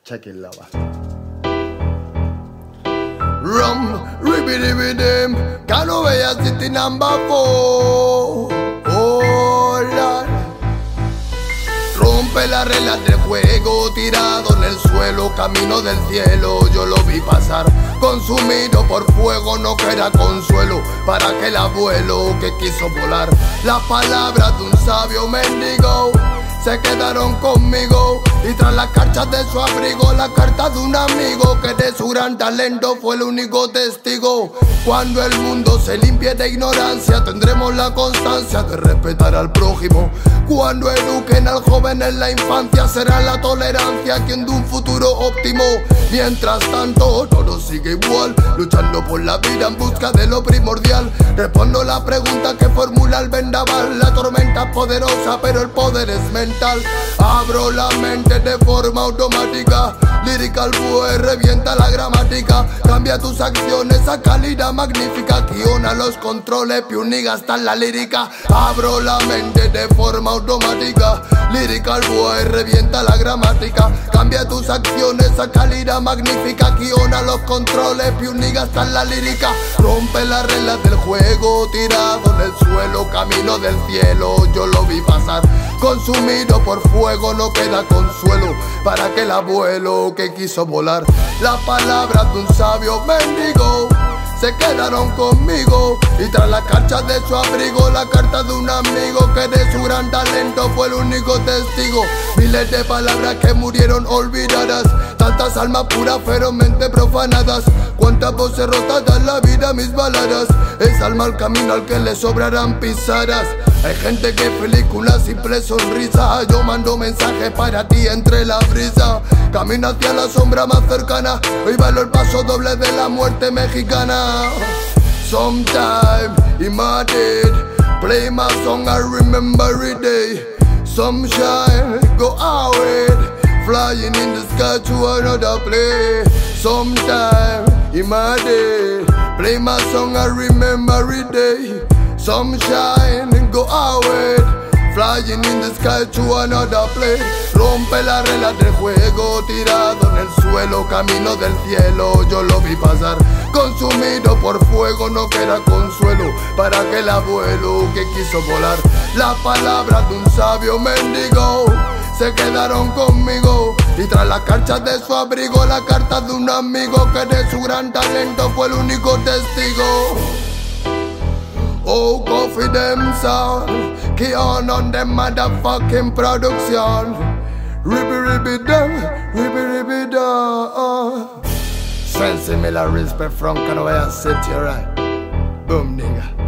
Check it, lover. Rum, ribby dibby dim, Canovea City number 4. Oh, Lord. Rompe las reglas del juego, tirado en el suelo, camino del cielo, yo lo vi pasar. Consumido por fuego, no queda consuelo para aquel abuelo que quiso volar. Las palabras de un sabio mendigo se quedaron conmigo, y tras las cartas de su abrigo, la carta de un amigo que de su gran talento fue el único testigo. Cuando el mundo se limpie de ignorancia, tendremos la constancia de respetar al prójimo. Cuando eduquen al joven en la infancia, será la tolerancia quien de un futuro óptimo. Mientras tanto, todo sigue igual, luchando por la vida en busca de lo primordial. Respondo la pregunta que formula el vendaval. La tormenta es poderosa, pero el poder es mental. Abro la mente de forma automática, lyrical boy revienta la gramática. Cambia tus acciones a calidad magnífica, guiona los controles, piuniga hasta la lírica. Abro la mente de forma automática, lyrical boy revienta la gramática. Cambia tus acciones a calidad magnífica, guiona los controles, piuniga hasta la lírica. Rompe las reglas del juego, tirado en el suelo, camino del cielo, yo lo vi pasar. Consumido por fuego, no queda consuelo para aquel abuelo que quiso volar. Las palabras de un sabio mendigo se quedaron conmigo, y tras las cartas de su abrigo, la carta de un amigo que de su gran talento fue el único testigo. Miles de palabras que murieron olvidadas, tantas almas puras ferozmente profanadas. Cuántas voces rotas dan la vida mis baladas, es alma al camino al que le sobrarán pisadas. Hay gente que feliz con una simple sonrisa, yo mando mensajes para ti entre la brisa. Camino hacia la sombra más cercana, hoy bailo el paso doble de la muerte mexicana. Sometime in my dead, play my song, I remember every day. Sunshine, go out, flying in the sky to another place. Sometime in my day, play my song, I remember every day. Sunshine, go away, flying in the sky to another place. Rompe las reglas del juego, tirado en el suelo, camino del cielo, yo lo vi pasar. Consumido por fuego, no queda consuelo para aquel abuelo que quiso volar. Las palabras de un sabio mendigo se quedaron conmigo, y tras las cartas de su abrigo, la carta de un amigo que de su gran talento fue el único testigo. Oh, coffee them sound, key on them motherfucking production. Ribby ribby da. Sensei me la respect from Canovea City, right? Boom nigga.